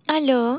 Aló,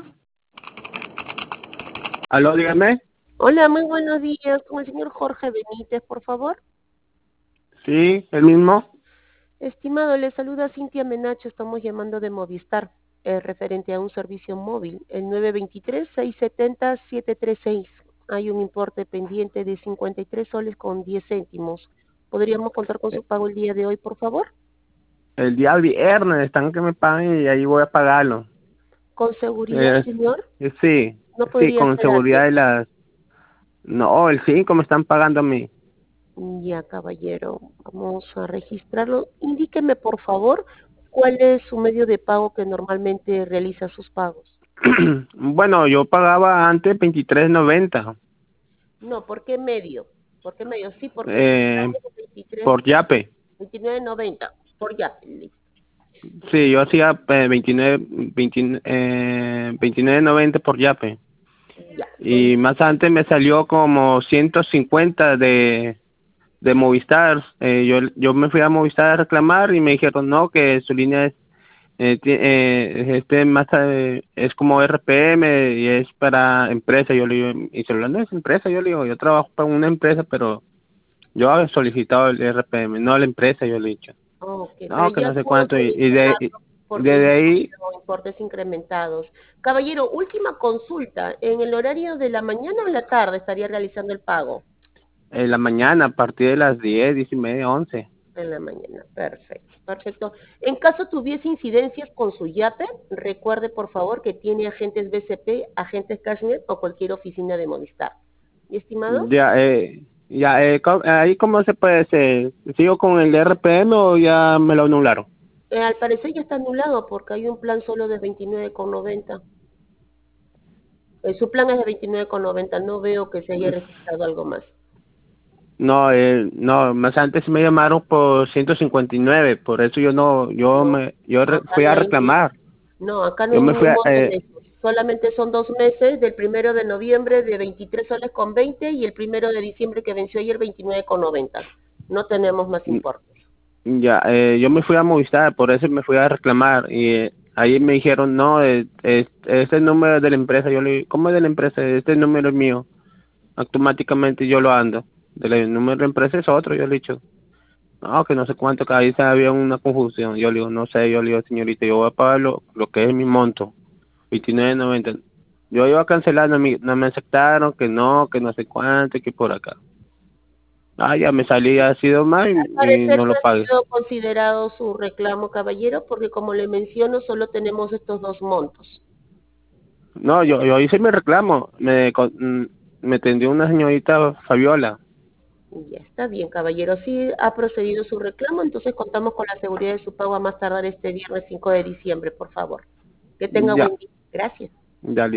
Aló, dígame. Hola, muy buenos días. Con el señor Jorge Benítez, por favor. Sí, el mismo. Estimado, le saluda Cintia Menacho. Estamos llamando de Movistar, referente a un servicio móvil, el 923-670-736. Hay un importe pendiente de 53 soles con 10 céntimos. ¿Podríamos contar con su pago el día de hoy, por favor? El día viernes están que me paguen y ahí voy a pagarlo. Con seguridad, Eh, señor. sí, No sí, podría con ser antes. seguridad de las... No, el 5 me están pagando a mí. Ya, caballero, vamos a registrarlo. Indíqueme, por favor, cuál es su medio de pago que normalmente realiza sus pagos. Bueno, yo pagaba antes 23.90 No, ¿por qué medio? ¿Por qué medio? Sí, porque el eh, total es 23, por Yape. 29.90 por ya. Listo. Sí, yo hacía 29.90 por Yape. Ya, Y más antes me salió como 150 de Movistar. Yo me fui a Movistar a reclamar y me dijeron no, que su línea es más es como RPM y es para empresa. Yo le digo, y celular no es empresa. Yo le digo, yo trabajo para una empresa, pero yo había solicitado el RPM, no la empresa. Yo le he dicho, ok, pero no, que ya no sé pudo cuánto. Y solucionarlo porque desde ya ahí, son importes incrementados. Caballero, última consulta. ¿En el horario de la mañana o en la tarde estaría realizando el pago? en la mañana, a partir de las 10, 10:30, 11. En la mañana, perfecto, perfecto. En caso tuviese incidencias con su YAPE, recuerde por favor que tiene agentes BCP, agentes Cashnet o cualquier oficina de Movistar. ¿Mi estimado? Ahí cómo se puede hacer. ¿Sigo con el RPM o ya me lo anularon? Al parecer ya está anulado porque hay un plan solo de 29,90. Su plan es de 29,90. No veo que se haya registrado algo más. No, no, más antes me llamaron por 159, por eso yo no, No, acá fui no a hay reclamar. No, acá no Yo hay me fui ningún a, monto en eso. Solamente son 2 meses, del 1 de noviembre de 23 soles con 20 y el 1 de diciembre que venció ayer 29,90. No tenemos más importes. yo me fui a Movistar, por eso me fui a reclamar y ahí me dijeron, no, este número de la empresa. Yo le dije, ¿cómo es de la empresa? Este número es mío. Automáticamente yo lo ando. El número de la empresa es otro. Yo le he dicho, no, que no sé cuánto, que ahí se había una confusión. Yo le digo, no sé. Yo le digo, señorita, yo voy a pagar lo que es mi monto, 29.90. Yo iba a cancelar, no me aceptaron, que no sé cuánto, que por acá. Ya me salí así de mal Al y parecer no no lo ha pagué. sido considerado su reclamo, caballero, porque como le menciono, solo tenemos estos dos montos. No, yo hice mi reclamo. Me atendió una señorita Fabiola. Ya está bien, caballero. Sí ha procedido su reclamo, entonces contamos con la seguridad de su pago a más tardar este viernes 5 de diciembre, por favor. Que tenga Ya, buen día. Gracias. ya